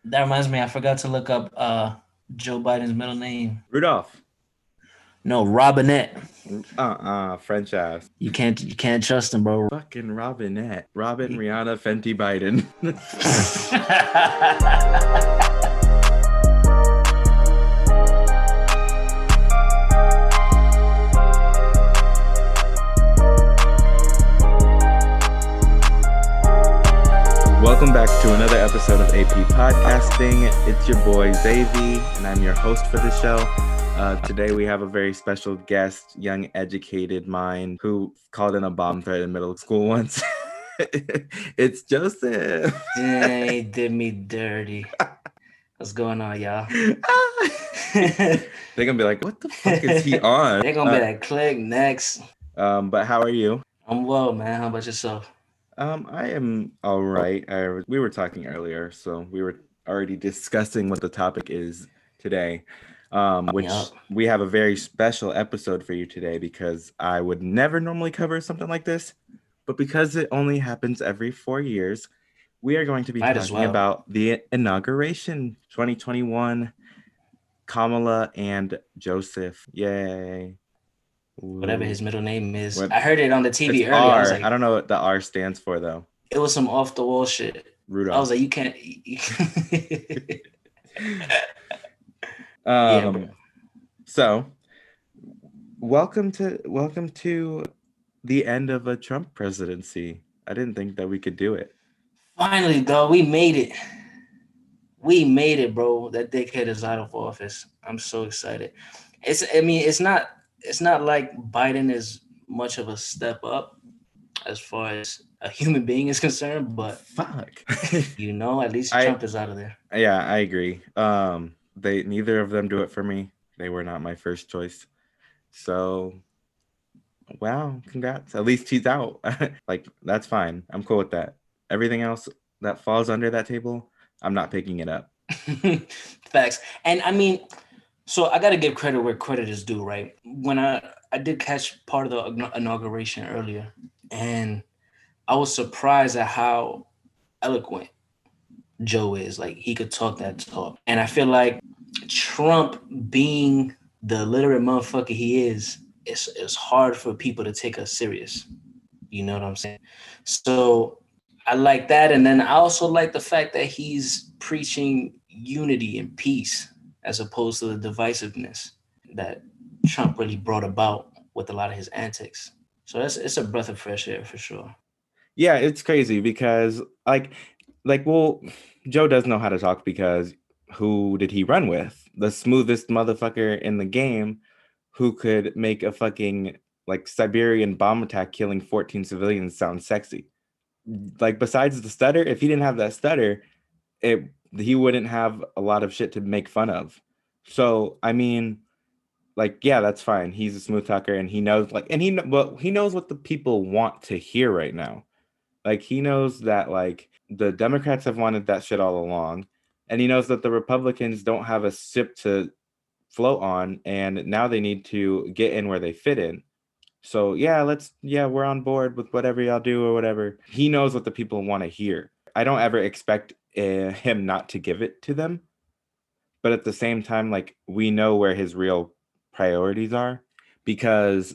That reminds me, I forgot to look up Joe Biden's middle name. Rudolph. No, Robinette. French ass. You can't trust him, bro. Fucking Robinette. Robin, Rihanna, Fenty, Biden. Welcome back to another episode of AP Podcasting. It's your boy Zavy, and I'm your host for the show. Today we have a very special guest, young educated mind who called in a bomb threat in middle school once. It's Joseph. He did me dirty. What's going on, y'all? They're gonna be like, what the fuck is he on? They're gonna be like, click next. But how are you? I'm well, man. How about yourself? I am all right. We were talking earlier, so we were already discussing what the topic is today, which Yup. we have a very special episode for you today because I would never normally cover something like this, but because it only happens every 4 years, we are going to be Might as talking well. about the inauguration 2021, Kamala and Joseph. Yay. Whatever Ooh. his middle name is. What- I heard it on the TV It's earlier. I R. was like, I don't know what the R stands for though. it was some off the wall shit. I Rudolph. was like, you can't. Um, so welcome to the end of a Trump presidency. I didn't think that we could do it. Finally, though, we made it. We made it, bro. That dickhead is out of office. I'm so excited. It's not like Biden is much of a step up as far as a human being is concerned, but Fuck. at least Trump is out of there. Yeah, I agree. Neither of them do it for me. They were not my first choice. So wow, congrats. At least he's out. Like, that's fine. I'm cool with that. Everything else that falls under that table, I'm not picking it up. Facts. And I mean, so I got to give credit where credit is due, right? When I did catch part of the inauguration earlier, and I was surprised at how eloquent Joe is. Like, he could talk that talk. And I feel like Trump, being the literate motherfucker he is, it's hard for people to take us serious. You know what I'm saying? So I like that. And then I also like the fact that he's preaching unity and peace as opposed to the divisiveness that Trump really brought about with a lot of his antics. So it's a breath of fresh air for sure. Yeah, it's crazy because well, Joe does know how to talk because who did he run with? The smoothest motherfucker in the game who could make a fucking like Siberian bomb attack killing 14 civilians sound sexy. Like, besides the stutter, if he didn't have that stutter, he wouldn't have a lot of shit to make fun of. So, I mean, like, yeah, that's fine. He's a smooth talker and he knows he knows what the people want to hear right now. Like, he knows that like the Democrats have wanted that shit all along, and he knows that the Republicans don't have a ship to float on, and now they need to get in where they fit in. So yeah, we're on board with whatever y'all do or whatever. He knows what the people want to hear. I don't ever expect him not to give it to them, but at the same time, like, we know where his real priorities are, because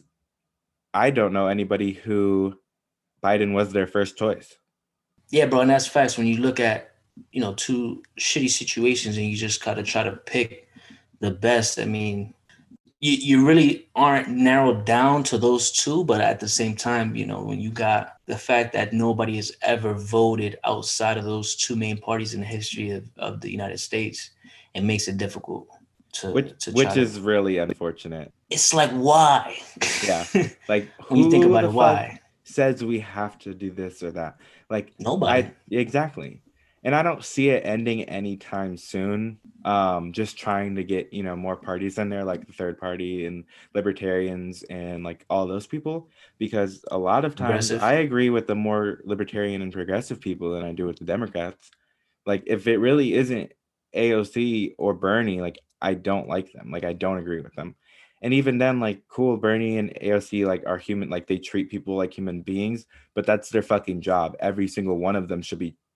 I don't know anybody who Biden was their first choice. Yeah, bro, and that's facts. When you look at, two shitty situations and you just gotta try to pick the best, I mean, you really aren't narrowed down to those two, but at the same time, when you got the fact that nobody has ever voted outside of those two main parties in the history of the United States, it makes it difficult which is really unfortunate. It's like, why? Yeah, like, when you think who about the it, fuck why? says we have to do this or that? Like, Nobody. Exactly. And I don't see it ending anytime soon. Just trying to get, more parties in there, like the third party and libertarians and like all those people, because a lot of times Progressive. I agree with the more libertarian and progressive people than I do with the Democrats. Like, if it really isn't AOC or Bernie, like, I don't like them. Like, I don't agree with them. And even then, like, cool, Bernie and AOC like are human, like they treat people like human beings, but that's their fucking job. Every single one of them should be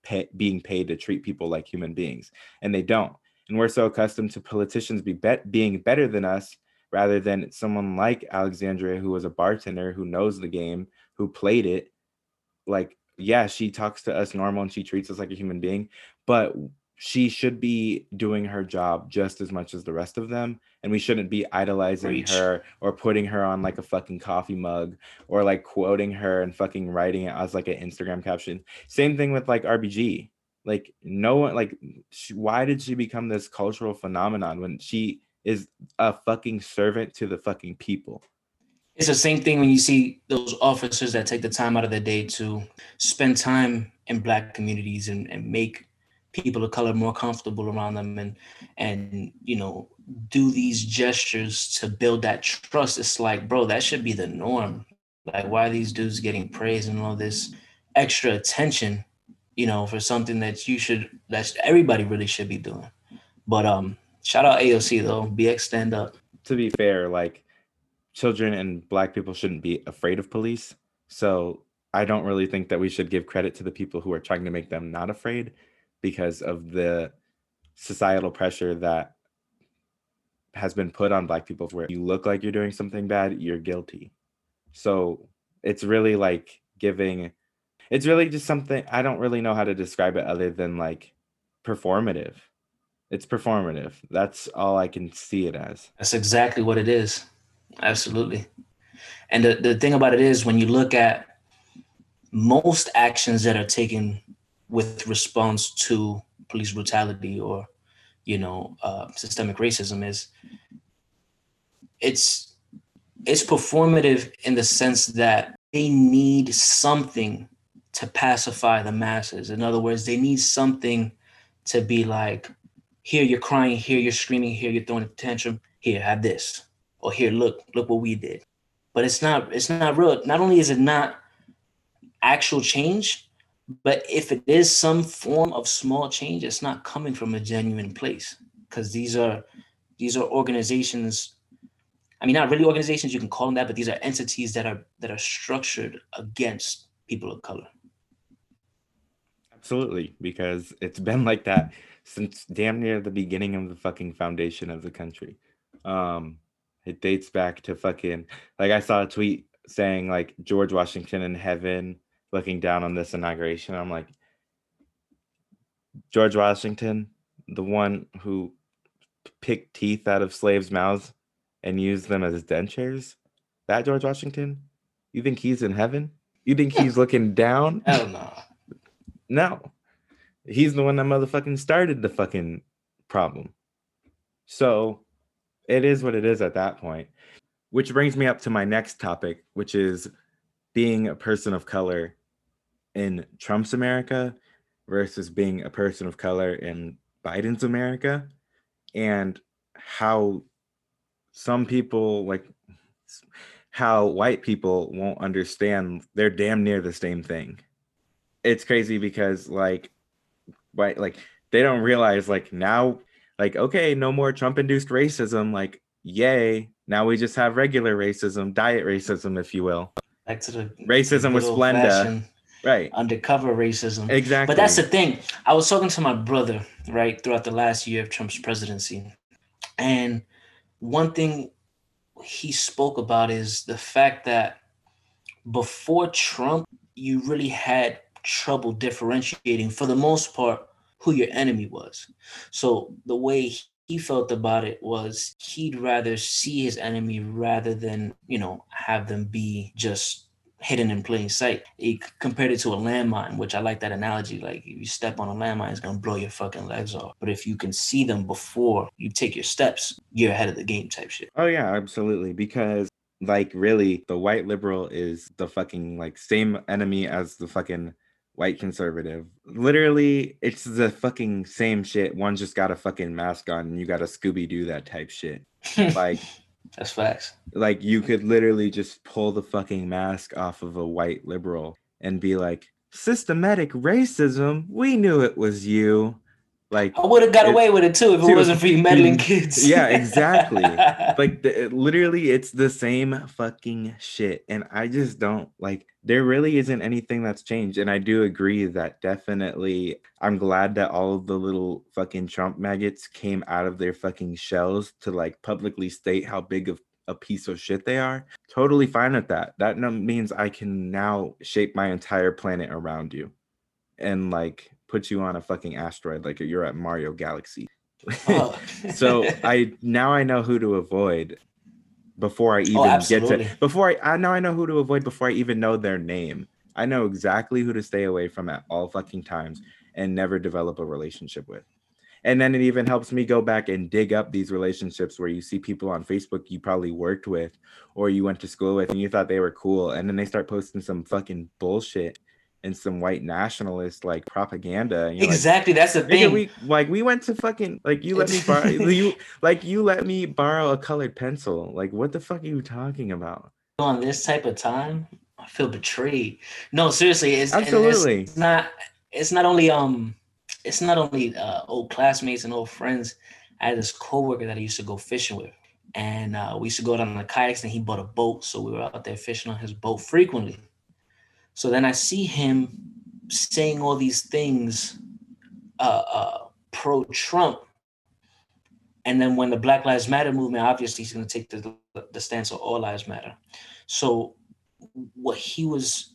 being paid to treat people like human beings, and they don't. And we're so accustomed to politicians being better than us, rather than someone like Alexandria, who was a bartender, who knows the game, who played it. Like, yeah, she talks to us normal and she treats us like a human being, but she should be doing her job just as much as the rest of them. And we shouldn't be idolizing her or putting her on like a fucking coffee mug or like quoting her and fucking writing it as like an Instagram caption. Same thing with like RBG. Like, no one, like, why did she become this cultural phenomenon when she is a fucking servant to the fucking people? It's the same thing when you see those officers that take the time out of their day to spend time in Black communities and make people of color more comfortable around them, and do these gestures to build that trust. It's like, bro, that should be the norm. Like, why are these dudes getting praise and all this extra attention, for something that everybody really should be doing? But shout out AOC though. BX stand up. To be fair, like, children and Black people shouldn't be afraid of police. So I don't really think that we should give credit to the people who are trying to make them not afraid, because of the societal pressure that has been put on Black people, where you look like you're doing something bad, you're guilty. So it's really like it's really just something, I don't really know how to describe it other than like performative. It's performative. That's all I can see it as. That's exactly what it is. Absolutely. And the thing about it is, when you look at most actions that are taken with response to police brutality or, systemic racism, it's performative in the sense that they need something to pacify the masses. In other words, they need something to be like, here you're crying, here you're screaming, here you're throwing a tantrum, here, have this. Or here, look what we did. But it's not real. Not only is it not actual change, but if it is some form of small change, it's not coming from a genuine place. Because these are organizations. I mean, not really organizations, you can call them that, but these are entities that are structured against people of color. Absolutely, because it's been like that since damn near the beginning of the fucking foundation of the country. It dates back to fucking, like, I saw a tweet saying like George Washington in heaven looking down on this inauguration. I'm like, George Washington, the one who picked teeth out of slaves' mouths and used them as dentures? That George Washington? You think he's in heaven? You think he's looking down? Hell no. No. He's the one that motherfucking started the fucking problem. So it is what it is at that point. Which brings me up to my next topic, which is being a person of color in Trump's America versus being a person of color in Biden's America, and how some people, like how white people won't understand they're damn near the same thing. It's crazy because like they don't realize like now, like, okay, no more Trump-induced racism, like, yay, now we just have regular racism, diet racism, if you will. Back to the racism with Splenda. Right. Undercover racism. Exactly. But that's the thing. I was talking to my brother, right, throughout the last year of Trump's presidency. And one thing he spoke about is the fact that before Trump, you really had trouble differentiating, for the most part, who your enemy was. So the way he felt about it was he'd rather see his enemy rather than, have them be just hidden in plain sight. He compared it to a landmine, which I like that analogy. Like, if you step on a landmine, it's gonna blow your fucking legs off. But if you can see them before you take your steps, you're ahead of the game type shit. Oh yeah, absolutely. Because like, really, the white liberal is the fucking like same enemy as the fucking white conservative. Literally, it's the fucking same shit. One just got a fucking mask on and you got to Scooby-Doo that type shit. Like, that's facts. Like, you could literally just pull the fucking mask off of a white liberal and be like, systematic racism, we knew it was you. Like, I would have got away with it too if it too, wasn't for you meddling kids. yeah, exactly. Like literally it's the same fucking shit, and I just don't like, there really isn't anything that's changed. And I do agree that definitely I'm glad that all of the little fucking Trump maggots came out of their fucking shells to like publicly state how big of a piece of shit they are. Totally fine with that. That means I can now shape my entire planet around you and like put you on a fucking asteroid like you're at Mario Galaxy. So I know who to avoid before I even get to, I know who to avoid before I even know their name. I know exactly who to stay away from at all fucking times and never develop a relationship with. And then it even helps me go back and dig up these relationships where you see people on Facebook you probably worked with or you went to school with and you thought they were cool, and then they start posting some fucking bullshit and some white nationalist like propaganda. And exactly, like, that's the thing. We went to fucking, like, you let me borrow you let me borrow a colored pencil. Like, what the fuck are you talking about? On this type of time, I feel betrayed. No, seriously, Absolutely. It's not only old classmates and old friends. I had this coworker that I used to go fishing with, and we used to go out on the kayaks, and he bought a boat, so we were out there fishing on his boat frequently. So then I see him saying all these things pro-Trump, and then when the Black Lives Matter movement, obviously he's going to take the stance of all lives matter. So what he was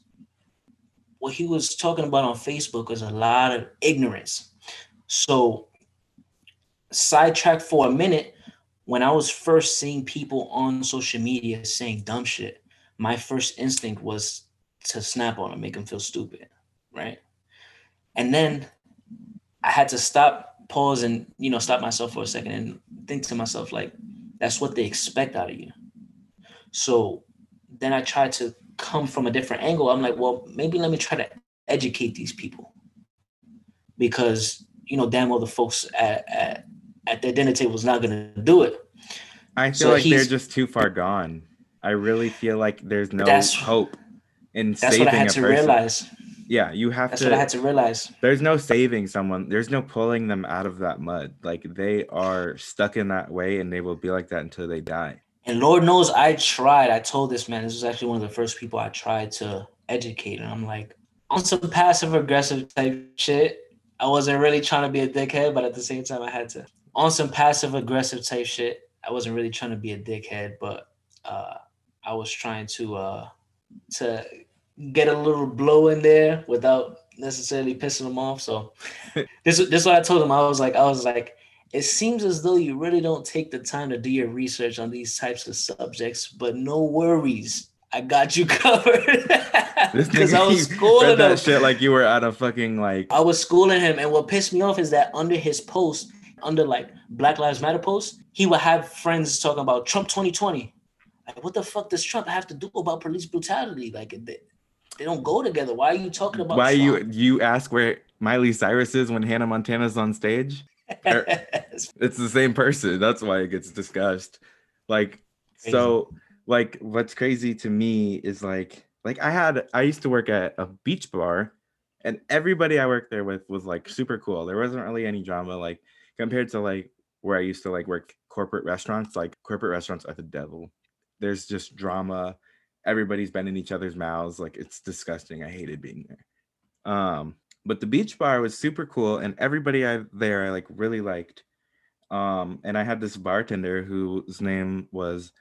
talking about on Facebook was a lot of ignorance. So sidetrack for a minute, when I was first seeing people on social media saying dumb shit, my first instinct was to snap on them, make them feel stupid, right? And then I had to pause and, stop myself for a second and think to myself, like, that's what they expect out of you. So then I tried to come from a different angle. I'm like, well, maybe let me try to educate these people, because, damn well the folks at their dinner table is not going to do it. I feel like they're just too far gone. I really feel like there's no hope in saving a person. That's what I had to realize. Yeah, that's what I had to realize. There's no saving someone. There's no pulling them out of that mud. Like, they are stuck in that way, and they will be like that until they die. And Lord knows I tried. I told this man, this was actually one of the first people I tried to educate. And I'm like, on some passive aggressive type shit. I wasn't really trying to be a dickhead, but at the same time I had to. On some passive aggressive type shit, I wasn't really trying to be a dickhead, but I was trying to get a little blow in there without necessarily pissing them off. So this is what I told him. I was like, it seems as though you really don't take the time to do your research on these types of subjects, but no worries. I got you covered. Because I was schooling that shit like you were at a fucking, like... I was schooling him, and what pissed me off is that under his post, under like Black Lives Matter posts, he would have friends talking about Trump 2020. Like, what the fuck does Trump have to do about police brutality? Like, they don't go together. Why are you talking about Trump? You ask where Miley Cyrus is when Hannah Montana's on stage? It's the same person. That's why it gets discussed. Like, crazy. So, like, what's crazy to me is like I used to work at a beach bar, and everybody I worked there with was like super cool. There wasn't really any drama, like, compared to like where I used to like work corporate restaurants. Like, corporate restaurants are the devil. There's just drama. Everybody's been in each other's mouths. Like, it's disgusting. I hated being there. But the beach bar was super cool, and everybody there I like really liked. And I had this bartender whose name was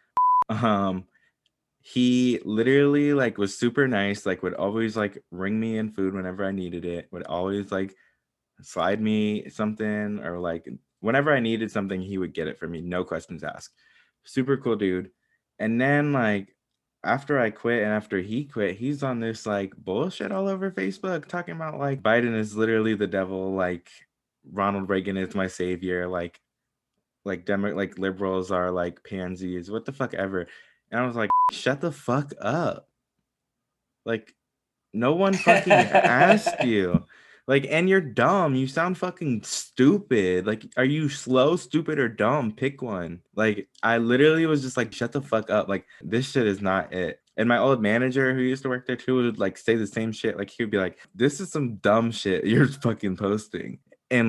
he literally like was super nice, like would always like ring me in food whenever I needed it, would always like slide me something, or like whenever I needed something, he would get it for me, no questions asked. Super cool dude. And then like after I quit and after he quit, he's on this like bullshit all over Facebook talking about like Biden is literally the devil, like Ronald Reagan is my savior, like liberals are like pansies, what the fuck ever. And I was like, shut the fuck up. Like, no one fucking asked you. Like, and you're dumb. You sound fucking stupid. Like, are you slow, stupid, or dumb? Pick one. Like, I literally was just like, shut the fuck up. Like, this shit is not it. And my old manager who used to work there too would like say the same shit. Like, he would be like, this is some dumb shit you're fucking posting. And like,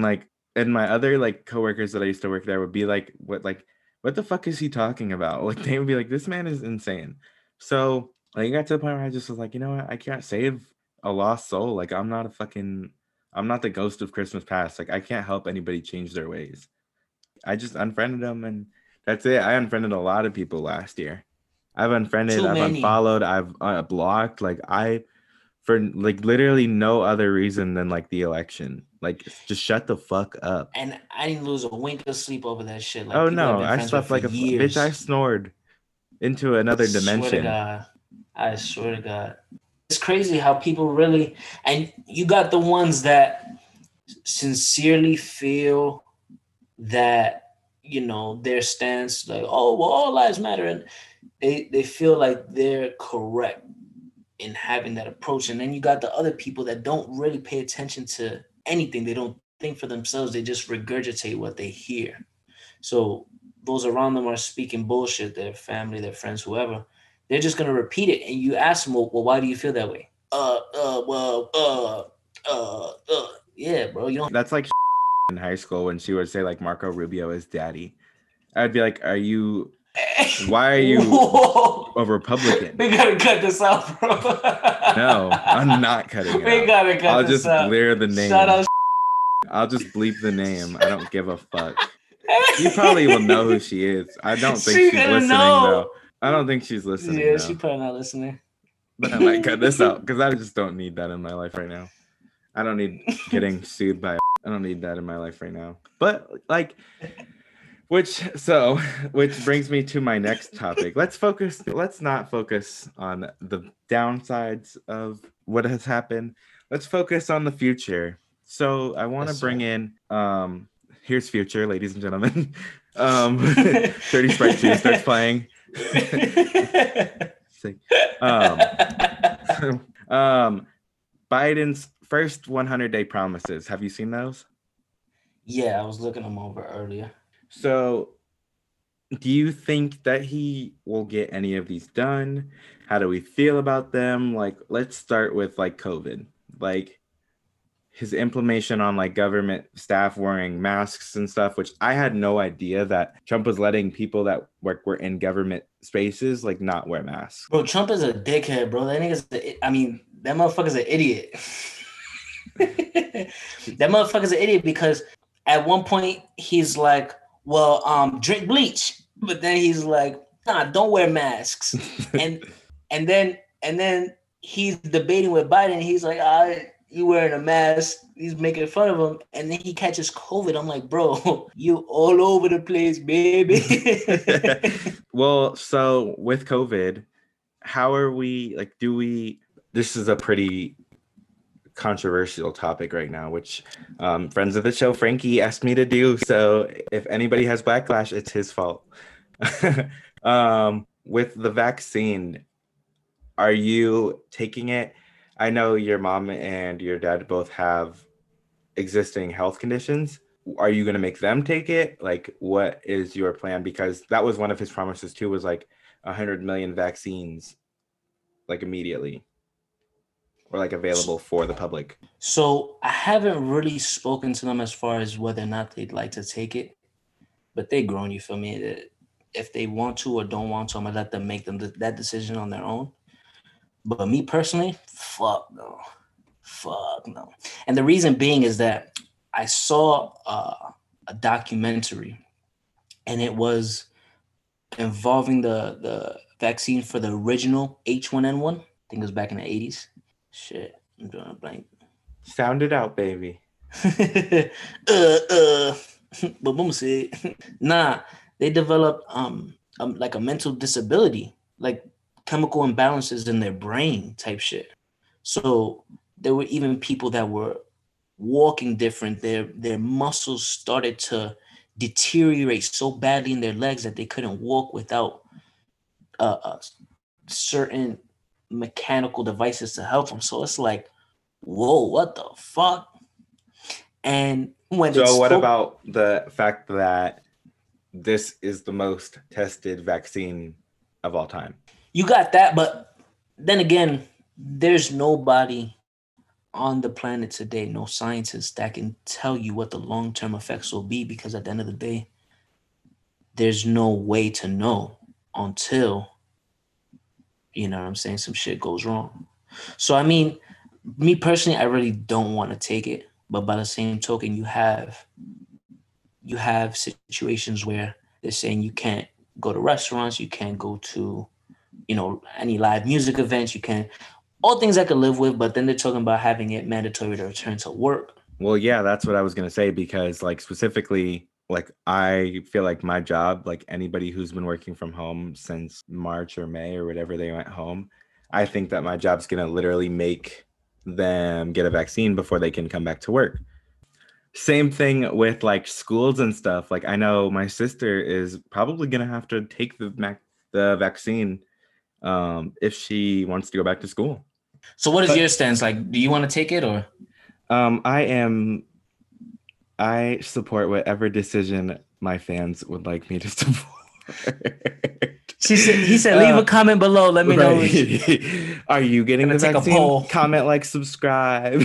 and my other like coworkers that I used to work there would be like, what the fuck is he talking about? Like they would be like, this man is insane. So like it got to the point where I just was like, you know what? I can't save a lost soul. Like I'm not the ghost of Christmas past. Like I can't help anybody change their ways. I just unfriended them and that's it. I unfriended a lot of people last year. I've unfriended, Too I've many. unfollowed, I've blocked. Like I for like literally no other reason than like the election. Like just shut the fuck up. And I didn't lose a wink of sleep over that shit. Like Oh people I've no, been I friends with slept for like bitch. I years. snored into another Swear to dimension. God. I swear to God. It's crazy how people really, and you got the ones that sincerely feel that, their stance, like, oh, well, all lives matter. And they feel like they're correct in having that approach. And then you got the other people that don't really pay attention to anything. They don't think for themselves. They just regurgitate what they hear. So those around them are speaking bullshit, their family, their friends, whoever. They're just gonna repeat it. And you ask them, well, why do you feel that way? Yeah, bro. You don't. That's like in high school when she would say like Marco Rubio is daddy. I'd be like, why are you Whoa. a Republican? We gotta cut this out, bro. No, I'm not cutting it We out. gotta cut I'll this just out. blur the Shout name. out. I'll just bleep the name. I don't give a fuck. You probably will know who she is. I don't think She she's gonna listening though. know. I don't think she's listening Yeah, she though. probably not listening. But I might cut this out because I just don't need that in my life right now. I don't need getting sued by. I don't need that in my life right now. But like, which brings me to my next topic. Let's not focus on the downsides of what has happened. Let's focus on the future. So I want to Yes, bring sir. in here's future, ladies and gentlemen. 30 Sprite 2 starts playing. Biden's first 100-day promises. Have you seen those? Yeah, I was looking them over earlier. So do you think that he will get any of these done? How do we feel about them? Like, let's start with like COVID. Like his implementation on like government staff wearing masks and stuff, which I had no idea that Trump was letting people that were in government spaces like not wear masks. Bro, Trump is a dickhead, bro. That motherfucker's an idiot. That motherfucker's an idiot because at one point he's like, well, drink bleach. But then he's like, nah, don't wear masks. and then he's debating with Biden. He's like, you wearing a mask. He's making fun of him. And then he catches COVID. I'm like, bro, you all over the place, baby. Well, so with COVID, how are we like, this is a pretty controversial topic right now, which friends of the show Frankie asked me to do, so if anybody has backlash, it's his fault. With the vaccine, are you taking it? I know your mom and your dad both have existing health conditions. Are you going to make them take it? Like, what is your plan? Because that was one of his promises too, was like 100 million vaccines like immediately, or like available for the public. So I haven't really spoken to them as far as whether or not they'd like to take it, but they grown, you feel me? That if they want to or don't want to, I'm gonna let them make that decision on their own. But me personally, fuck no. And the reason being is that I saw a documentary, and it was involving the vaccine for the original H1N1. I think it was back in the 80s. Shit, I'm drawing a blank. Sound it out, baby. But boom said, nah, they developed like a mental disability, like chemical imbalances in their brain type shit. So there were even people that were walking different. Their muscles started to deteriorate so badly in their legs that they couldn't walk without certain mechanical devices to help them. So it's like, whoa, what the fuck? And when So what about the fact that this is the most tested vaccine of all time? You got that, but then again, there's nobody on the planet today, no scientist that can tell you what the long-term effects will be, because at the end of the day, there's no way to know until, you know what I'm saying, some shit goes wrong. So I mean, me personally, I really don't want to take it, but by the same token, you have situations where they're saying you can't go to restaurants, you can't go to, any live music events, you can't, all things I could live with, but then they're talking about having it mandatory to return to work. Well, yeah, that's what I was gonna say because, like, specifically, like, I feel like my job, like anybody who's been working from home since March or May or whatever they went home, I think that my job's gonna literally make them get a vaccine before they can come back to work. Same thing with like schools and stuff. Like, I know my sister is probably gonna have to take the vaccine if she wants to go back to school. So what is But your stance? Like, do you want to take it or? I support whatever decision my fans would like me to support. He said, leave a comment below. Let me know. Right. Are you getting the Gonna take a vaccine? poll. Comment, like, subscribe.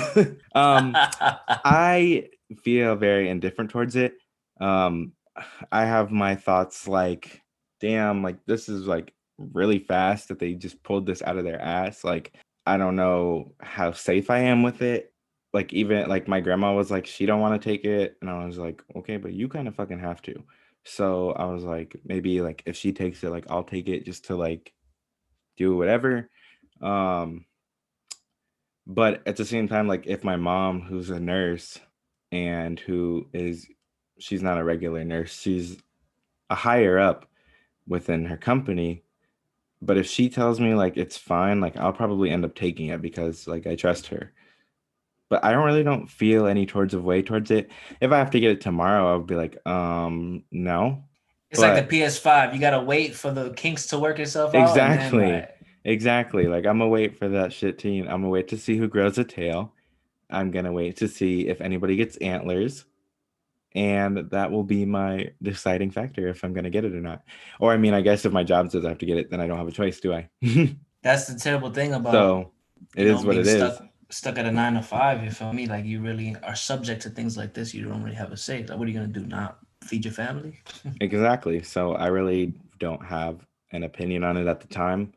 I feel very indifferent towards it. I have my thoughts like, damn, like this is like really fast that they just pulled this out of their ass. Like, I don't know how safe I am with it. Like, even like my grandma was like, she don't want to take it, and I was like, okay, but you kind of fucking have to. So I was like, maybe like if she takes it, like I'll take it just to like do whatever. Um, but at the same time, like if my mom, who's a nurse and she's not a regular nurse, she's a higher up within her company. But if she tells me like it's fine, like I'll probably end up taking it because like I trust her. But I don't feel any towards of way towards it. If I have to get it tomorrow, I would be like, no. It's like the But PS5. You gotta wait for the kinks to work itself out, and then exactly. Like I'm gonna wait for that shit to, I'm gonna wait to see who grows a tail. I'm gonna wait to see if anybody gets antlers. And that will be my deciding factor if I'm gonna get it or not. Or I mean, I guess if my job says I have to get it, then I don't have a choice, do I? that's the terrible thing about, So it is what being it is. stuck at a 9 to 5. You feel me? Like, you really are subject to things like this. You don't really have a say. Like, what are you gonna do? Not feed your family? Exactly. So I really don't have an opinion on it at the time.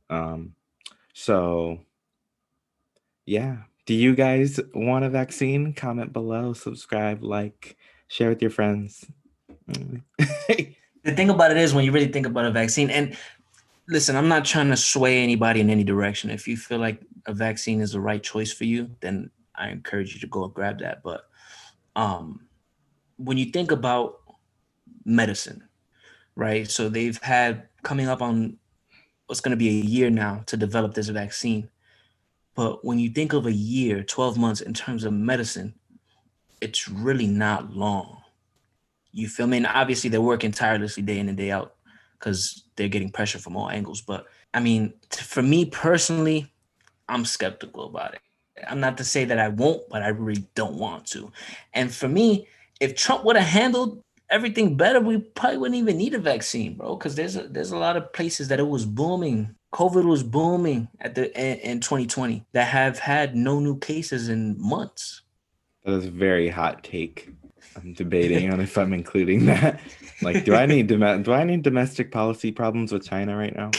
So yeah. Do you guys want a vaccine? Comment below, subscribe, like, share with your friends. The thing about it is, when you really think about a vaccine, and listen, I'm not trying to sway anybody in any direction. If you feel like a vaccine is the right choice for you, then I encourage you to go and grab that. But when you think about medicine, right? So they've had coming up on what's going to be a year now to develop this vaccine. But when you think of a year, 12 months in terms of medicine, it's really not long. You feel me? And obviously they're working tirelessly day in and day out because they're getting pressure from all angles. But I mean, for me personally, I'm skeptical about it. I'm not to say that I won't, but I really don't want to. And for me, if Trump would have handled everything better, we probably wouldn't even need a vaccine, bro. Because there's a lot of places that it was booming. COVID was booming in 2020 that have had no new cases in months. That is a very hot take. I'm debating on if I'm including that. Like, do I need domestic policy problems with China right now?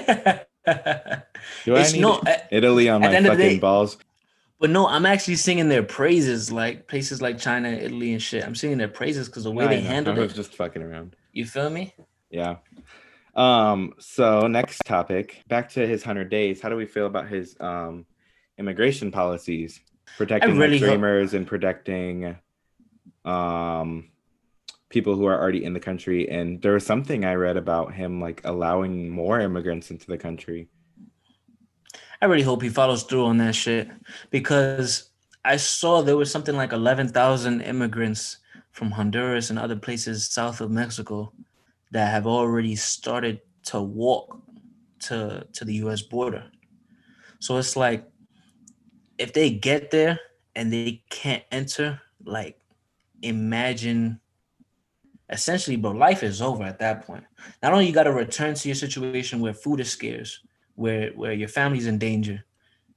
Do I need Italy on my fucking balls? But no, I'm actually singing their praises, like places like China, Italy, and shit. I'm singing their praises because the way they handled it. I was just fucking around. You feel me? Yeah. So next topic, back to his 100 days. How do we feel about his immigration policies, protecting like dreamers and protecting people who are already in the country? And there was something I read about him like allowing more immigrants into the country. I really hope he follows through on that shit, because I saw there was something like 11,000 immigrants from Honduras and other places south of Mexico that have already started to walk to the US border. So it's like, if they get there and they can't enter, like, imagine, essentially, bro, life is over at that point. Not only you got to return to your situation where food is scarce, where your family's in danger,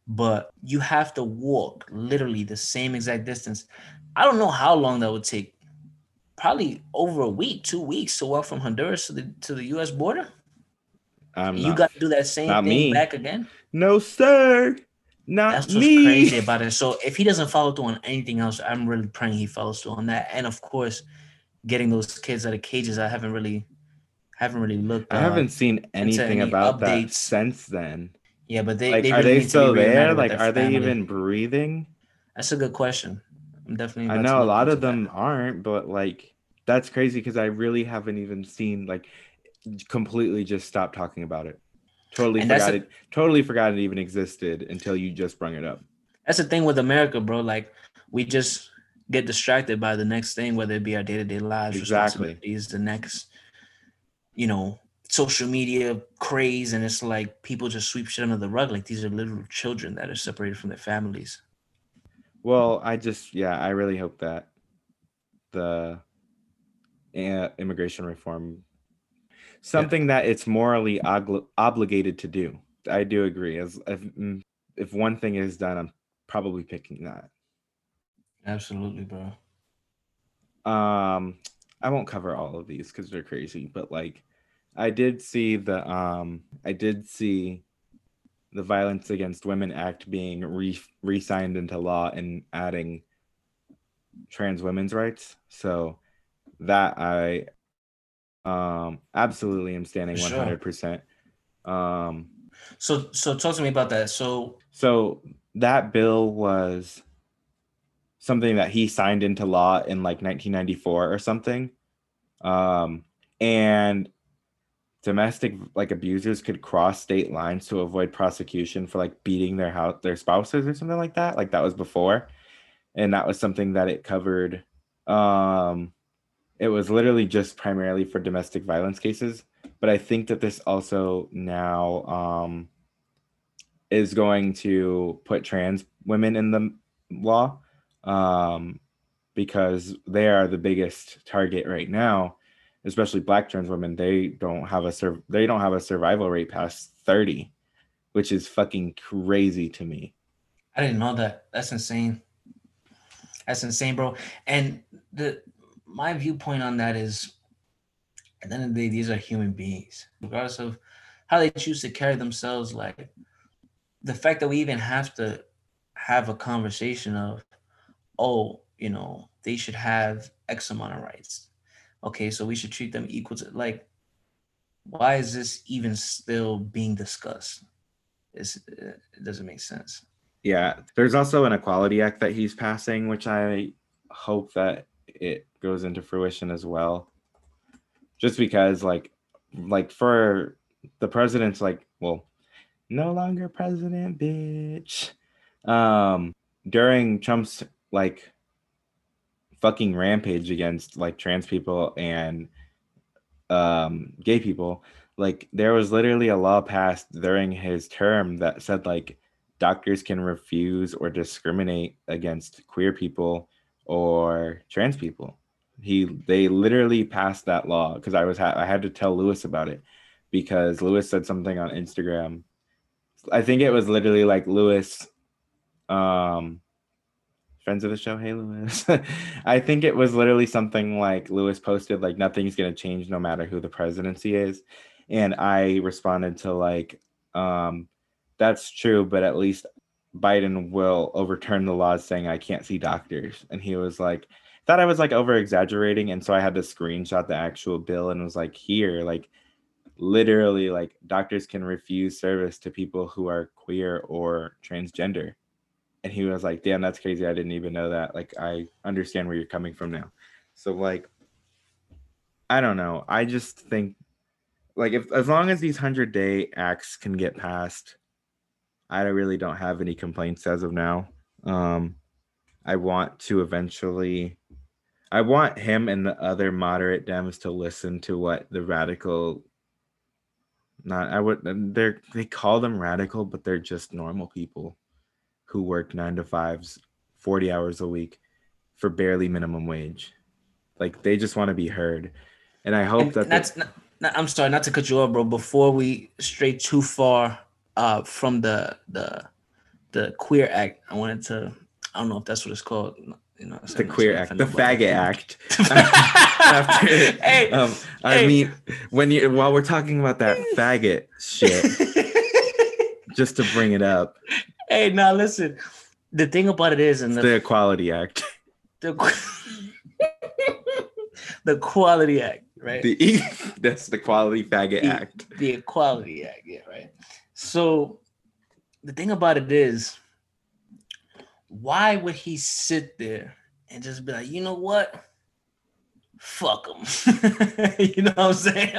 but you have to walk literally the same exact distance. I don't know how long that would take. Probably over a week, 2 weeks to walk from Honduras to the U.S. border. I'm You not, got to do that same not thing me. back again. No, sir. Not That's what's me. crazy about it. So if he doesn't follow through on anything else, I'm really praying he follows through on that. And of course, getting those kids out of cages. I haven't really looked I haven't seen into anything any about that updates. since then. Yeah, but they, Like, they are really they need to be still there? reunited with Like, their are they family. even breathing? That's a good question. I'm definitely I about to know a look lot into of that. them aren't, but like, that's crazy because I really haven't even seen, like, completely just stopped talking about it. Totally And that's forgot a it. Totally forgot it even existed until you just brought it up. that's the thing with America, bro. Like we just get distracted by the next thing, whether it be our day-to-day lives, Exactly. responsibilities, the next, you know, social media craze, and it's like people just sweep shit under the rug. Like these are literal children that are separated from their families. Well, yeah, I really hope that the immigration reform, Yeah, something that it's morally obligated to do. I do agree. As if one thing is done, I'm probably picking that. absolutely, bro. Um, I won't cover all of these because they're crazy, but like, I did see the Violence Against Women Act being re-signed into law and adding trans women's rights. So that I absolutely am For standing sure. 100%. Um, So talk to me about that. So so that bill was something that he signed into law in like 1994 or something. Um, and domestic like abusers could cross state lines to avoid prosecution for like beating their spouses or something like that. Like that was before, and that was something that it covered. Um, it was literally just primarily for domestic violence cases, but I think that this also now is going to put trans women in the law, um, because they are the biggest target right now, especially Black trans women. They don't have a survival rate past 30, which is fucking crazy to me. I didn't know that. That's insane. That's insane, bro. And the my viewpoint on that is at the end of the day, these are human beings, regardless of how they choose to carry themselves. Like the fact that we even have to have a conversation of, oh, they should have X amount of rights. Okay, so we should treat them equal to like. Why is this even still being discussed? It doesn't make sense. Yeah, there's also an Equality Act that he's passing, which I hope that it goes into fruition as well. Just because, like for the president's like, well, no longer president, bitch. Um, during Trump's like fucking rampage against like trans people and gay people, like there was literally a law passed during his term that said like doctors can refuse or discriminate against queer people or trans people. They literally passed that law because I had to tell Lewis about it because Lewis said something on Instagram. I think it was literally like Lewis, um friends of the show, hey Lewis. I think it was literally something like Lewis posted like nothing's gonna change no matter who the presidency is, and I responded to like, um, that's true, but at least Biden will overturn the laws saying I can't see doctors, and he was like, thought I was like over exaggerating, and so I had to screenshot the actual bill and was like, here, like literally, like doctors can refuse service to people who are queer or transgender, and he was like, damn, that's crazy, I didn't even know that, like I understand where you're coming from now. So like, I don't know, I just think like if as long as these 100-day acts can get passed, I really don't have any complaints as of now. um I want to eventually, I want him and the other moderate Dems to listen to what the radical, not I would they call them radical, but they're just normal people who work 9 to 5s, 40 hours a week for barely minimum wage. Like they just want to be heard. And I hope And that the that's not, I'm sorry, not to cut you off, bro. Before we stray too far from the the Queer Act. I don't know if that's what it's called. The Queer Act, the Faggot Act. Hey, I mean, while we're talking about that faggot shit, just to bring it up. Hey, now listen. The thing about it is, the Equality Act. The Equality Act, right? That's the Quality Faggot Act. The Equality Act, yeah, right. So the thing about it is, why would he sit there and just be like, you know what? Fuck him. You know what I'm saying?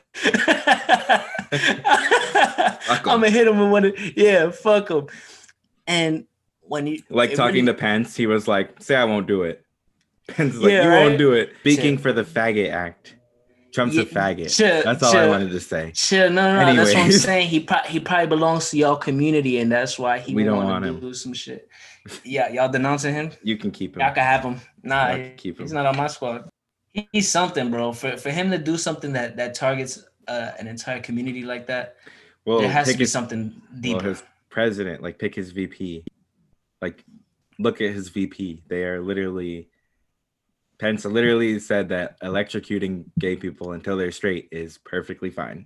I'm gonna hit him with one. Yeah, fuck him. And when you talking to Pence, he was like, "Say I won't do it." Pence is like, "You won't do it." Speaking for the Faggot Act. Trump's a faggot. That's all I wanted to say. No. Anyways. That's what I'm saying. He probably belongs to y'all community, and that's why we don't want to do some shit. Yeah, y'all denouncing him. You can keep him. Y'all can have him. Nah, he's not on my squad. He's something, bro. For him to do something that targets an entire community like that, there has to be something deeper. Well, his president, pick his VP. Look at his VP. They are literally. Pence literally said that electrocuting gay people until they're straight is perfectly fine.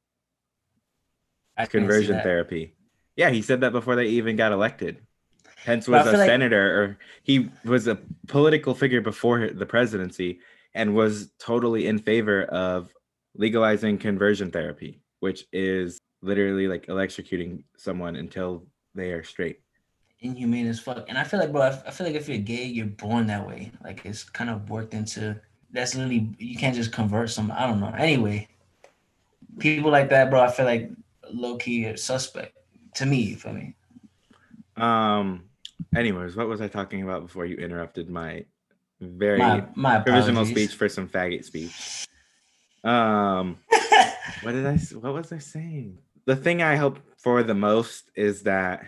Conversion therapy. Yeah, he said that before they even got elected. Pence was a senator, or he was a political figure before the presidency, and was totally in favor of legalizing conversion therapy, which is literally electrocuting someone until they are straight. Inhumane as fuck. And I feel like, bro, I feel like if you're gay, you're born that way. It's kind of worked into, that's literally, you can't just convert someone. I don't know. Anyway, people like that, bro, I feel like low-key are suspect to me, you feel me? Anyways, what was I talking about before you interrupted my very my provisional speech for some faggot speech? What was I saying? The thing I hope for the most is that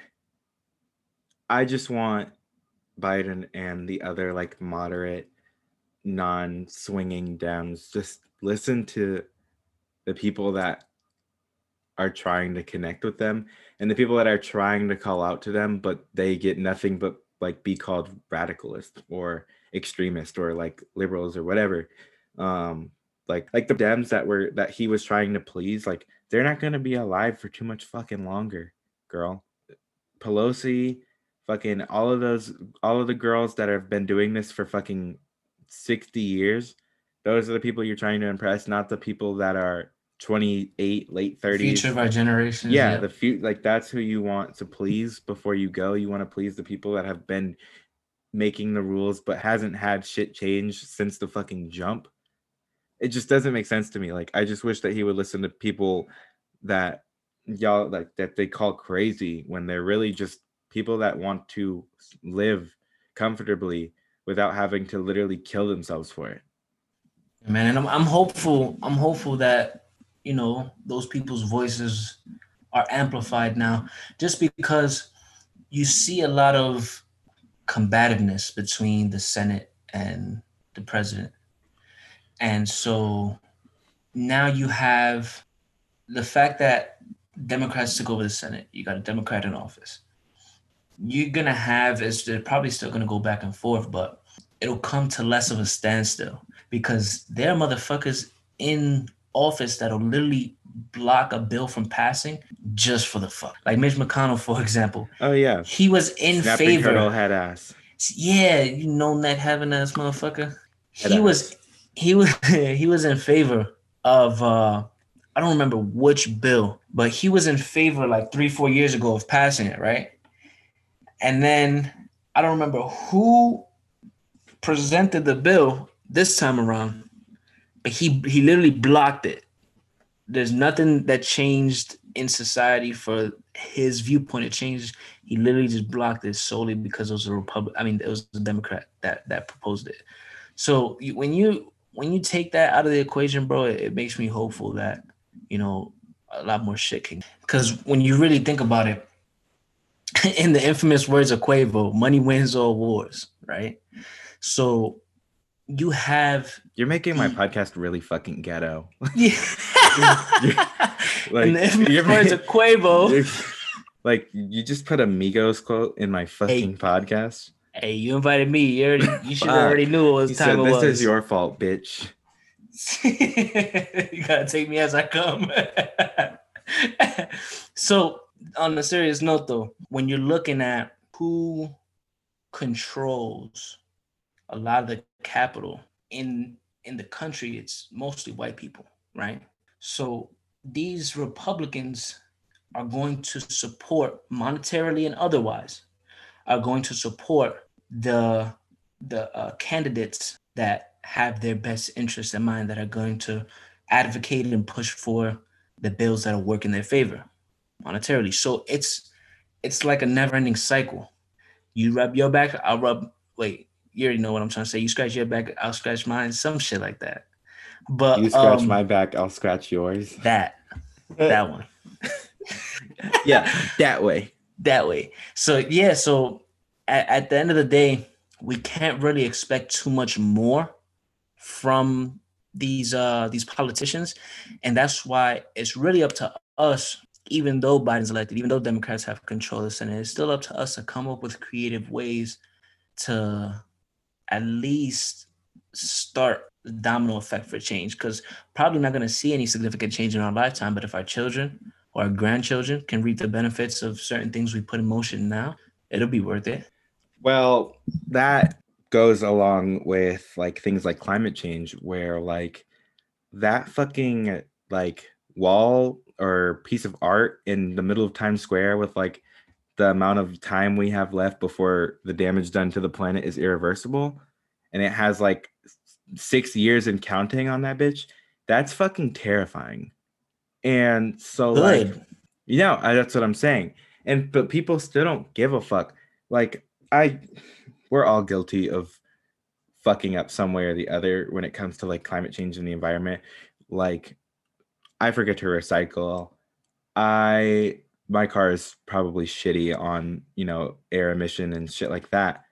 I just want Biden and the other moderate, non-swinging Dems just listen to the people that are trying to connect with them, and the people that are trying to call out to them, but they get nothing but be called radicalist or extremist or liberals or whatever. The Dems that he was trying to please, they're not gonna be alive for too much fucking longer, girl. Pelosi, fucking all of the girls that have been doing this for fucking 60 years, those are the people you're trying to impress, not the people that are 28, late 30s. Future of our generation. Yeah, that's who you want to please before you go. You want to please the people that have been making the rules but hasn't had shit change since the fucking jump. It just doesn't make sense to me. I just wish that he would listen to people that y'all that they call crazy when they're really just people that want to live comfortably without having to literally kill themselves for it. Man, and I'm hopeful that those people's voices are amplified now, just because you see a lot of combativeness between the Senate and the president. And so now you have the fact that Democrats took over the Senate. You got a Democrat in office. You're going to have, they're probably still going to go back and forth, but it'll come to less of a standstill because there are motherfuckers in office that'll literally block a bill from passing just for the fuck. Like Mitch McConnell, for example. Oh, yeah. He was in Snapping favor. Turtle head ass. Yeah, you know that having ass motherfucker. He was in favor of I don't remember which bill, but he was in favor 3-4 years ago of passing it, right? And then I don't remember who presented the bill this time around, but he literally blocked it. There's nothing that changed in society for his viewpoint. It changed. He literally just blocked it solely because it was it was a Democrat that proposed it. So when you take that out of the equation, bro, it makes me hopeful that a lot more shit can. Because when you really think about it, in the infamous words of Quavo, money wins all wars, right? So you're making my podcast really fucking ghetto. Yeah. In the infamous words of Quavo, Like, you just put a Migos quote in my fucking Hey, podcast. hey, you invited me. You should already Fuck. knew what He time said, it "This is was. your fault, bitch." You gotta take me as I come. So, on a serious note, though, when you're looking at who controls a lot of the capital in the country, it's mostly white people, right? So these Republicans are going to support monetarily and otherwise are going to support the candidates that have their best interests in mind, that are going to advocate and push for the bills that will work in their favor monetarily. So it's like a never-ending cycle. You rub your back, I'll rub. Wait, you already know what I'm trying to say. You scratch your back, I'll scratch mine. Some shit like that. You But scratch my back, I'll scratch yours. that that one. Yeah, that way. That way. So yeah, so at the end of the day, we can't really expect too much more from these politicians, and that's why it's really up to us. Even though Biden's elected, even though Democrats have control of the Senate, it's still up to us to come up with creative ways to at least start the domino effect for change. Because probably not going to see any significant change in our lifetime, but if our children or our grandchildren can reap the benefits of certain things we put in motion now, it'll be worth it. Well, that goes along with like things like climate change, where like that fucking like wall or piece of art in the middle of Times Square with like the amount of time we have left before the damage done to the planet is irreversible, and it has like 6 years and counting on that bitch. That's fucking terrifying. And so like, Good. that's what I'm saying. And but people still don't give a fuck. Like we're all guilty of fucking up some way or the other when it comes to like climate change and the environment. Like, I forget to recycle. My car is probably shitty on, air emission and shit like that.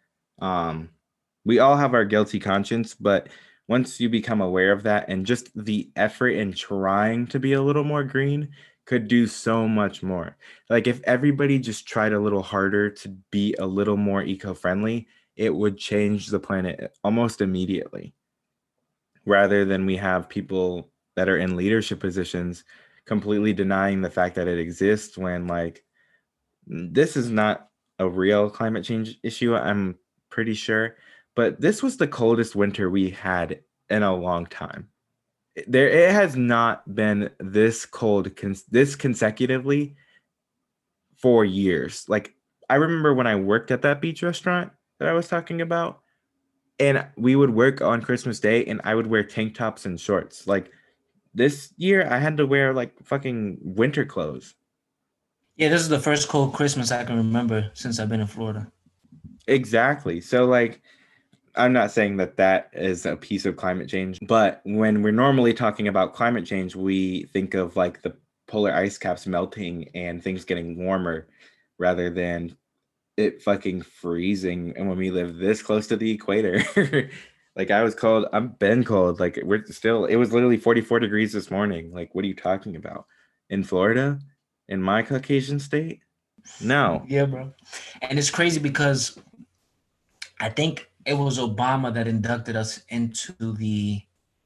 We all have our guilty conscience, but once you become aware of that, and just the effort in trying to be a little more green could do so much more. Like, if everybody just tried a little harder to be a little more eco-friendly, it would change the planet almost immediately, rather than we have people that are in leadership positions completely denying the fact that it exists, when like this is not a real climate change issue, I'm pretty sure, but this was the coldest winter we had in a long time. It has not been this cold this consecutively for years. Like, I remember when I worked at that beach restaurant that I was talking about, and we would work on Christmas Day, and I would wear tank tops and shorts. Like, this year, I had to wear like fucking winter clothes. Yeah, this is the first cold Christmas I can remember since I've been in Florida. Exactly. So, like, I'm not saying that that is a piece of climate change, but when we're normally talking about climate change, we think of like the polar ice caps melting and things getting warmer, rather than it fucking freezing. And when we live this close to the equator, like, I was cold. I've been cold. Like, it was literally 44 degrees this morning. Like, what are you talking about? In Florida? In my Caucasian state? No. Yeah, bro. And it's crazy because I think it was Obama that inducted us into the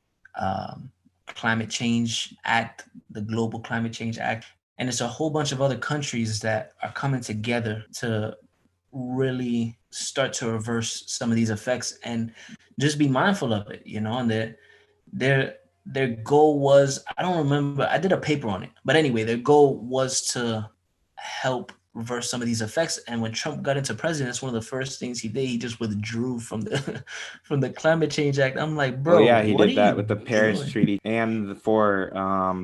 Climate Change Act, the Global Climate Change Act. And it's a whole bunch of other countries that are coming together to really start to reverse some of these effects and just be mindful of it, and their goal was, I don't remember, I did a paper on it, but anyway, their goal was to help reverse some of these effects. And when Trump got into president, that's one of the first things he did. He just withdrew from the from the Climate Change Act. I'm like, Well, bro, yeah, he what are did that you with the Paris doing? Treaty and for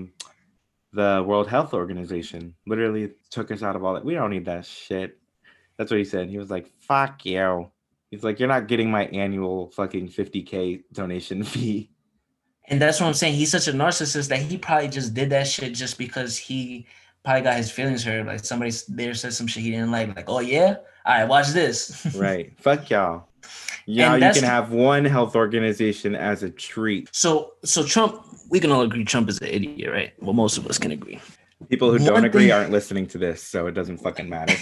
the World Health Organization. Literally took us out of all that. We don't need that shit. That's what he said. He was like, fuck you. He's like, you're not getting my annual fucking 50K donation fee. And that's what I'm saying. He's such a narcissist that he probably just did that shit just because he probably got his feelings hurt. Like somebody there said some shit he didn't like, oh yeah, all right, watch this. Right. Fuck y'all. Now And you can that's have one health organization as a treat. so Trump, we can all agree Trump is an idiot, right? Well, most of us can agree. People who don't One agree thing, aren't listening to this, so it doesn't fucking matter.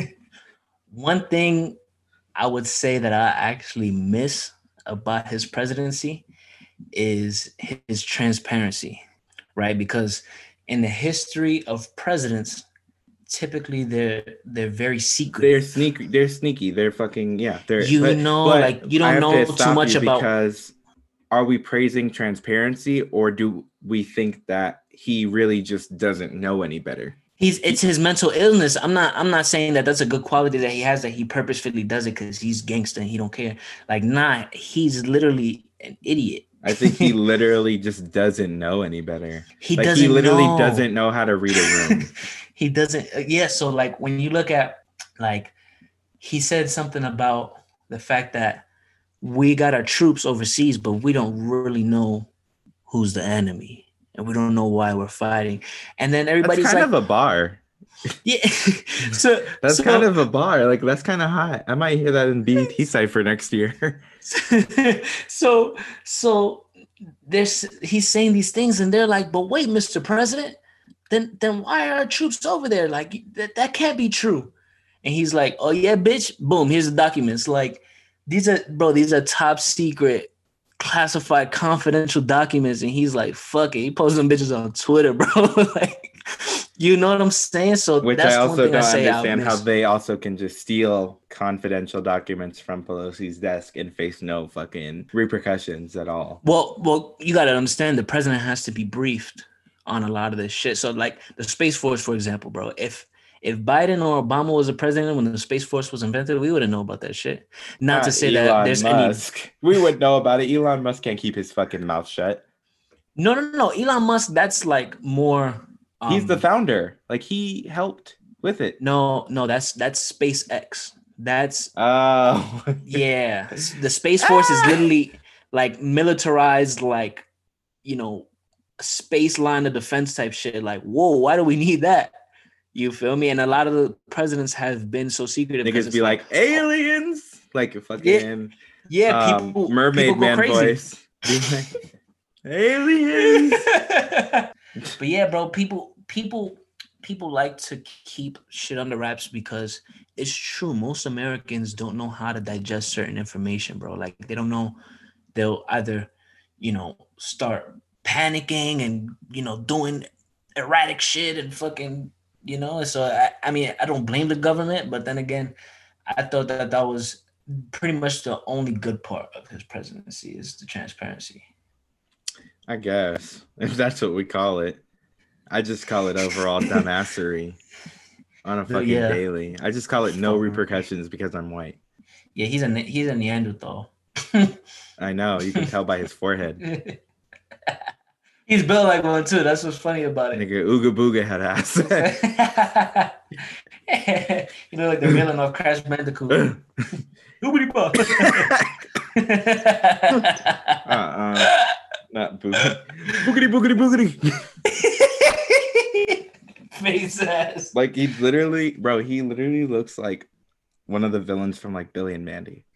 one thing I would say that I actually miss about his presidency is his transparency, right? Because in the history of presidents, typically they're very They're secretive. sneaky. They're sneaky. They're fucking yeah. They're You but know, but like you I don't have to know too stop much you about. because are we praising transparency or do we think that he really just doesn't know any better? It's his mental illness. I'm not saying that that's a good quality that he has, that he purposefully does it because he's gangster and he don't care. Like, nah, he's literally an idiot. I think he literally just doesn't know any better. He Like he doesn't literally know. doesn't know how to read a room. He doesn't. Yeah. So like when you look at, like, he said something about the fact that we got our troops overseas, but we don't really know who's the enemy and we don't know why we're fighting. And then That's everybody's kind like, of a bar. yeah. so That's kind so of a bar. Like that's kind of hot. I might hear that in BET Cypher next year. so so there's he's saying these things and they're like, but wait, Mr. President, then why are our troops over there? Like that can't be true. And he's like, oh yeah, bitch, boom, here's the documents. Like, these are top secret, classified, confidential documents. And he's like, fuck it. He posts them bitches on Twitter, bro. Like, you know what I'm saying? So Which I that's one also thing I don't say I understand how miss. they also can just steal confidential documents from Pelosi's desk and face no fucking repercussions at all. Well, you gotta understand the president has to be briefed on a lot of this shit. So like the Space Force, for example, bro, if Biden or Obama was a president when the Space Force was invented, we wouldn't know about that shit. Not to Not say that Elon there's any. Musk. We would know about it. Elon Musk can't keep his fucking mouth shut. No. Elon Musk, that's like more. He's the founder. Like he helped with it. No, that's SpaceX. That's Oh. yeah. The Space Force is literally like militarized, like, you know, space line of defense type shit. Like, whoa, why do we need that? You feel me? And a lot of the presidents have been so secretive because Niggas it's be like like, oh, aliens, like a yeah, fucking yeah, people mermaid go man crazy. voice. Be like, aliens. But yeah, bro, people like to keep shit under wraps because it's true. Most Americans don't know how to digest certain information, bro. Like they don't know. They'll either, start panicking and doing erratic shit and fucking, So I mean, I don't blame the government, but then again, I thought that was pretty much the only good part of his presidency is the transparency. I guess if that's what we call it. I just call it overall dumbassery on a fucking Yeah. daily. I just call it no repercussions because I'm white. Yeah, he's a Neanderthal. I know, you can tell by his forehead. He's built like one too. That's what's funny about it. Nigga, Ooga Booga had ass. Like the villain of Crash Bandicoot. Boogity bop. Not boogity. Boogity. Face ass. Like he literally looks like one of the villains from like Billy and Mandy.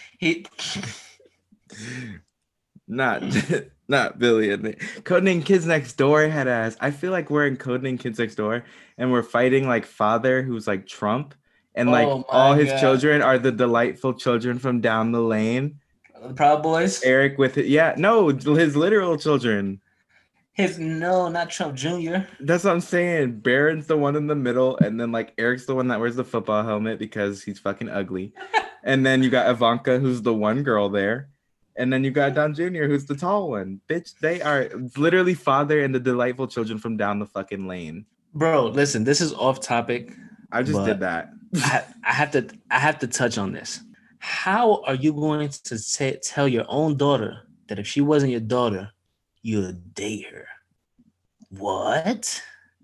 Not Billy and Mandy. Codename Kids Next Door had ass. I feel like we're in Codename Kids Next Door and we're fighting like father who's like Trump and like all his children are the delightful children from down the lane. The Proud Boys. Eric with it. Yeah, no, his literal children. Not Trump Jr. That's what I'm saying. Barron's the one in the middle, and then like Eric's the one that wears the football helmet because he's fucking ugly. And then you got Ivanka, who's the one girl there. And then you got Don Jr., who's the tall one. Bitch, they are literally father and the delightful children from down the fucking lane. Bro, listen, this is off topic. I just did that. I have to touch on this. How are you going to tell your own daughter that if she wasn't your daughter, you would date her? What?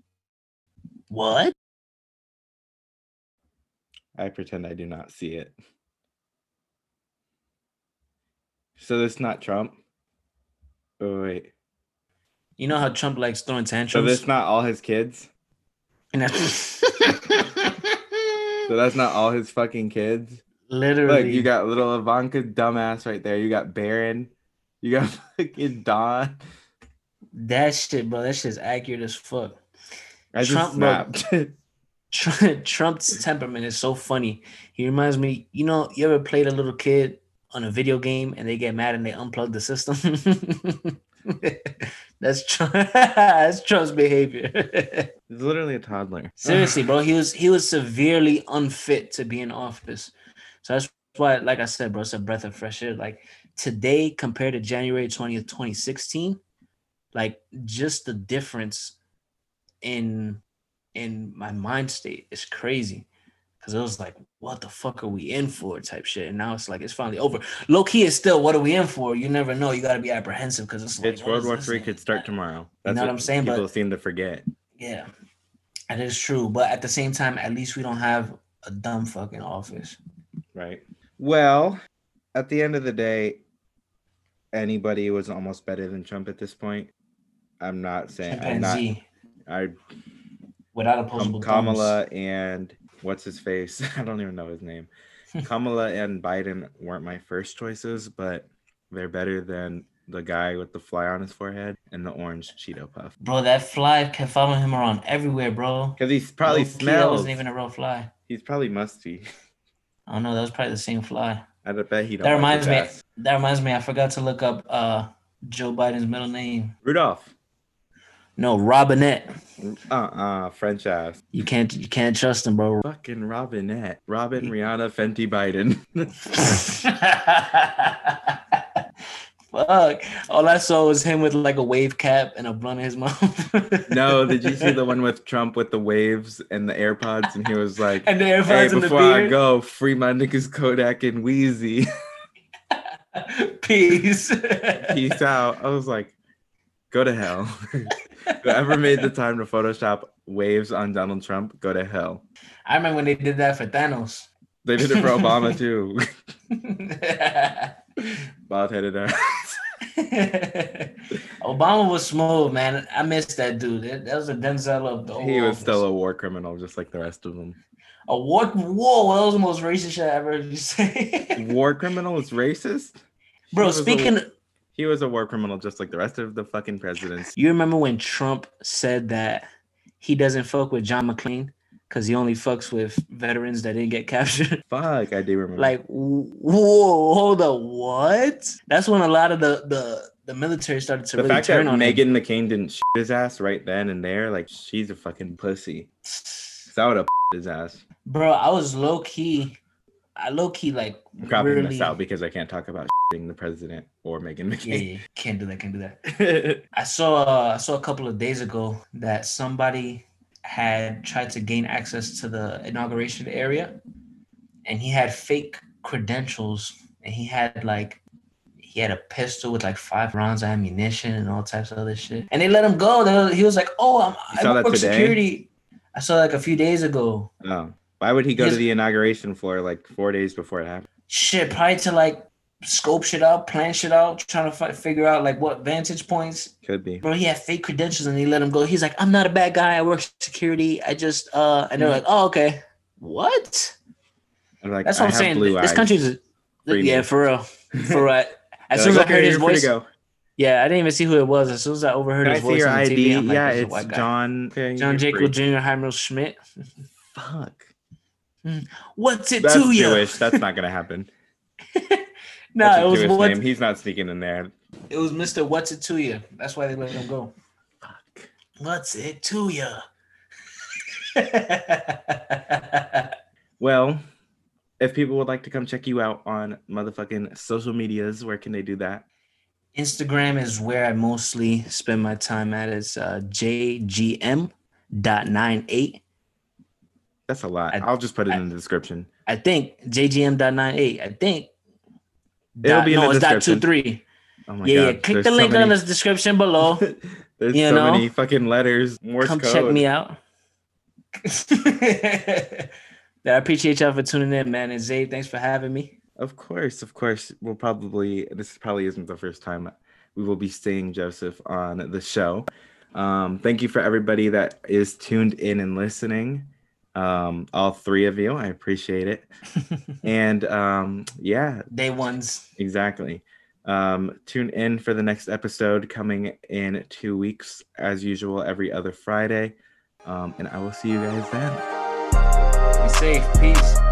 I pretend I do not see it. So that's not Trump? Oh, wait. You know how Trump likes throwing tantrums? So that's not all his kids? So that's not all his fucking kids? Literally. Look, you got little Ivanka dumbass right there. You got Barron. You got fucking Don. That shit, bro. That shit's accurate as fuck. I just Trump, bro. snapped. Trump's temperament is so funny. He reminds me, you ever played a little kid on a video game and they get mad and they unplug the system? That's Trump's behavior. He's literally a toddler. Seriously, bro, he was severely unfit to be in office. So that's why, like I said, bro, it's a breath of fresh air. Like today compared to January 20th, 2016, like just the difference in my mind state is crazy. Cause it was like, what the fuck are we in for type shit. And now it's like, it's finally over. Low key is still, what are we in for? You never know. You got to be apprehensive because it's like, It's World War III could start tomorrow. That's what I'm saying? People But seem to forget. yeah, that is true. But at the same time, at least we don't have a dumb fucking office. Right. Well, at the end of the day, anybody was almost better than Trump at this point. I'm not saying Chimpanzee. Without opposable Kamala thumbs. and what's his face? I don't even know his name. Kamala and Biden weren't my first choices, but they're better than the guy with the fly on his forehead and the orange Cheeto puff. Bro, that fly kept following him around everywhere, bro. Because he's probably Low-key, smells. that wasn't even a real fly. He's probably musty. I don't know. That was probably the same fly. I bet he don't. That reminds me. That reminds me. I forgot to look up Joe Biden's middle name. Rudolph. No, Robinette. French ass. You can't trust him, bro. Fucking Robinette. Robin, Rihanna, Fenty, Biden. Fuck. All I saw was him with like a wave cap and a blunt in his mouth. No, did you see the one with Trump with the waves and the AirPods? And he was like, and the AirPods hey, and before the I beard. go, free my niggas Kodak and Wheezy. Peace. Peace out. I was like, go to hell. Whoever made the time to Photoshop waves on Donald Trump, go to hell. I remember when they did that for Thanos. They did it for Obama too. Bald-headed ass. Obama was smooth, man. I missed that dude. That was a Denzel of the old He was office. still a war criminal, just like the rest of them. A war? Whoa, that was the most racist shit I ever heard you say. War criminal is racist? Bro, He was a war criminal just like the rest of the fucking presidents. You remember when Trump said that he doesn't fuck with John McClane because he only fucks with veterans that didn't get captured? Fuck, I do remember. Like, whoa, hold up, what? That's when a lot of the military started to the really fact turn that on Meghan McCain didn't shit his ass right then and there, like she's a fucking pussy. So I would have his ass. Bro, I low key like I'm cropping really... this out because I can't talk about the president or Meghan McCain. Yeah, can't do that. I saw a couple of days ago that somebody had tried to gain access to the inauguration area, and he had fake credentials, and he had a pistol with like 5 rounds of ammunition and all types of other shit. And they let him go. He was like, "Oh, I work security." I saw like a few days ago. Oh, why would he go to the inauguration floor like 4 days before it happened? Shit, probably to like scope shit out, plan shit out, trying to figure out like what vantage points. Could be. Bro, he had fake credentials and they let him go. He's like, "I'm not a bad guy. I work security. I just and they're like, "Oh, okay." What? Like, that's what I'm saying. This country's for real. For real. As soon as I heard his voice, yeah, I didn't even see who it was. As soon as I overheard his voice on the TV, I'm like, yeah, it's John. John Jacob Jr. Heinrich Schmidt. Fuck. What's it That's to you? Jewish. That's not gonna happen. No, it was name. He's not speaking in there. It was Mr. What's It To You. That's why they let him go. Fuck. What's it to you? Well, if people would like to come check you out on motherfucking social medias, where can they do that? Instagram is where I mostly spend my time at. It's jgm.98. That's a lot. I'll just put it in the description. I think jgm.98. I think. It'll be in the description. It's .23. Oh my God. Yeah. Click the link on the description below. There's many fucking letters. Morse come code. Check me out. I appreciate y'all for tuning in, man. And Zay, thanks for having me. Of course. This probably isn't the first time we will be seeing Joseph on the show. Thank you for everybody that is tuned in and listening. All 3 of you, I appreciate it. And yeah, day ones. Exactly. Tune in for the next episode coming in 2 weeks, as usual, every other Friday. And I will see you guys then. Be safe. Peace.